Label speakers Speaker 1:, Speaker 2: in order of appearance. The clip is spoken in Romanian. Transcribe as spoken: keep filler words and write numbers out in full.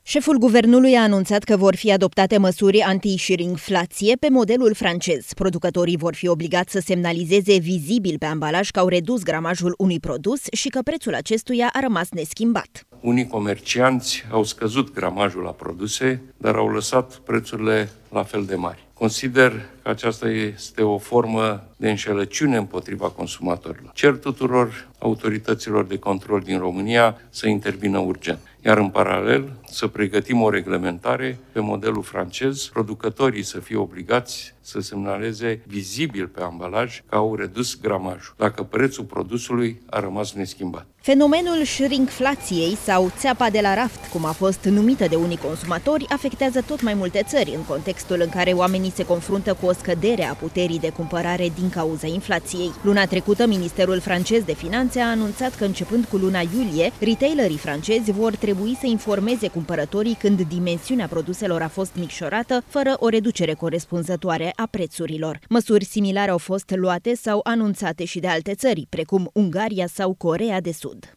Speaker 1: Șeful guvernului a anunțat că vor fi adoptate măsuri anti-șiringflație pe modelul francez. Producătorii vor fi obligați să semnalizeze vizibil pe ambalaj că au redus gramajul unui produs și că prețul acestuia a rămas neschimbat.
Speaker 2: Unii comercianți au scăzut gramajul la produse, dar au lăsat prețurile la fel de mari. Consider că aceasta este o formă de înșelăciune împotriva consumatorilor. Cer tuturor autorităților de control din România să intervină urgent, iar în paralel să pregătim o reglementare pe modelul francez, producătorii să fie obligați să semnaleze vizibil pe ambalaj că au redus gramajul, dacă prețul produsului a rămas neschimbat.
Speaker 1: Fenomenul șrinkflației sau țeapa de la raft, cum a fost numită de unii consumatori, afectează tot mai multe țări în contextul în care oamenii se confruntă cu o scădere a puterii de cumpărare din cauza inflației. Luna trecută, Ministerul francez de Finanțe a anunțat că începând cu luna iulie, retailerii francezi vor trebui să informeze cumpărătorii când dimensiunea produselor a fost micșorată, fără o reducere corespunzătoare a prețurilor. Măsuri similare au fost luate sau anunțate și de alte țări, precum Ungaria sau Coreea de Sud.